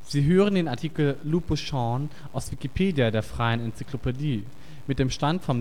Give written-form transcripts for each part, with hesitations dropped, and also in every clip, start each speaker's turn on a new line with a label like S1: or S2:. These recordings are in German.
S1: Sie hören den Artikel Lupus Shaun, aus Wikipedia, der freien Enzyklopädie. Mit dem Stand vom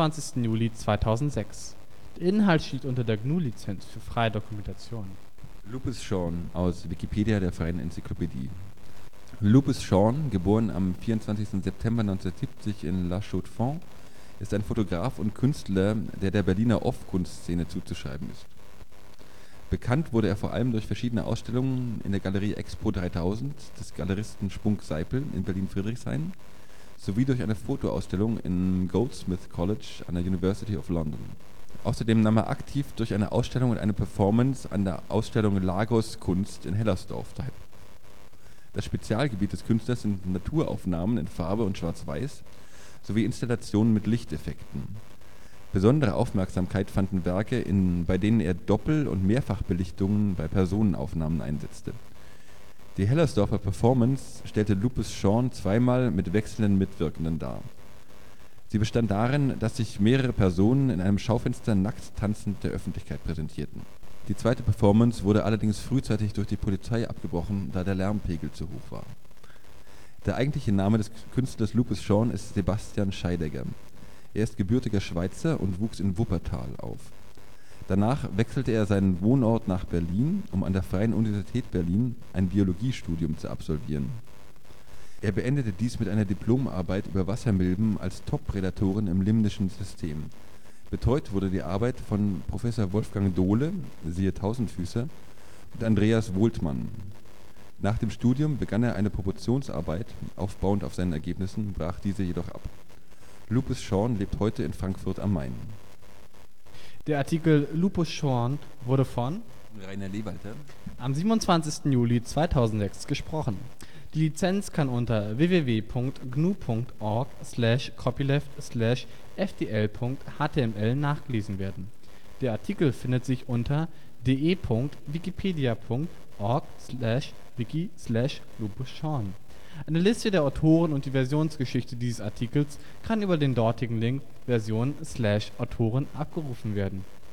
S1: Der Inhalt steht unter der GNU Lizenz für freie Dokumentation.
S2: Lupus Shaun, aus Wikipedia, der freien Enzyklopädie. Lupus Shaun, geboren am 24. September 1970 in La Chaux-de-Fonds, ist ein Fotograf und Künstler, der Berliner Off-Kunstszene zuzuschreiben ist. Bekannt wurde er vor allem durch verschiedene Ausstellungen in der Galerie Expo 3000 des Galeristen Spunk Seipel in Berlin-Friedrichshain sowie durch eine Fotoausstellung im Goldsmiths College an der University of London. Außerdem nahm er aktiv durch eine Ausstellung und eine Performance an der Ausstellung Lagos Kunst in Hellersdorf teil. Das Spezialgebiet des Künstlers sind Naturaufnahmen in Farbe und Schwarz-Weiß sowie Installationen mit Lichteffekten. Besondere Aufmerksamkeit fanden Werke, bei denen er Doppel- und Mehrfachbelichtungen bei Personenaufnahmen einsetzte. Die Hellersdorfer Performance stellte Lupus Shaun zweimal mit wechselnden Mitwirkenden dar. Sie bestand darin, dass sich mehrere Personen in einem Schaufenster nackt tanzend der Öffentlichkeit präsentierten. Die zweite Performance wurde allerdings frühzeitig durch die Polizei abgebrochen, da der Lärmpegel zu hoch war. Der eigentliche Name des Künstlers Lupus Shaun ist Sebastian Scheidegger. Er ist gebürtiger Schweizer und wuchs in Wuppertal auf. Danach wechselte er seinen Wohnort nach Berlin, um an der Freien Universität Berlin ein Biologiestudium zu absolvieren. Er beendete dies mit einer Diplomarbeit über Wassermilben als Top-Prädatoren im limnischen System. Betreut wurde die Arbeit von Professor Wolfgang Dohle, siehe Tausendfüßer, und Andreas Wohltmann. Nach dem Studium begann er eine Promotionsarbeit, aufbauend auf seinen Ergebnissen, brach diese jedoch ab. Lupus Shaun lebt heute in Frankfurt am Main.
S1: Der Artikel Lupus Shaun wurde von
S2: Rainer Lewalter
S1: am 27. Juli 2006 gesprochen. Die Lizenz kann unter www.gnu.org/copyleft/fdl.html nachgelesen werden. Der Artikel findet sich unter de.wikipedia.org/wiki/Lupus Shaun. Eine Liste der Autoren und die Versionsgeschichte dieses Artikels kann über den dortigen Link Version/Autoren abgerufen werden